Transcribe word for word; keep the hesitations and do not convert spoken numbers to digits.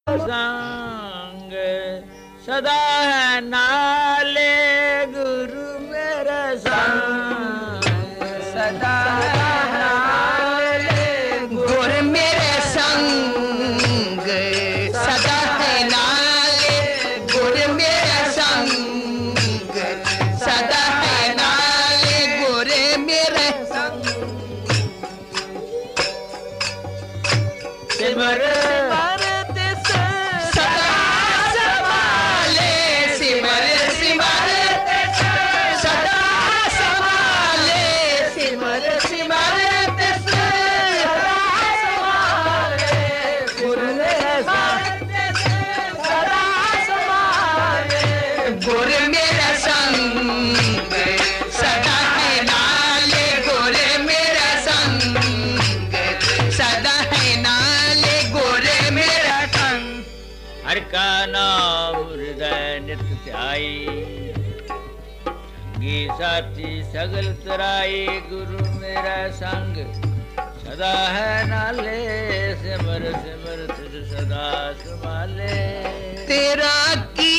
संग सदा है नाले गुरु मेरे संग सदा है नाले गुरु मेरे संग सदा है नाले गुरु मेरे संग सदा है नाले गुरु मेरे संग सिमर हर का नाम हृदय नित्य ध्याई संगी साथी सगल तराई गुरु मेरा संग सदा है नाले सिमर सिमर तुझ सदा संभाले तेरा की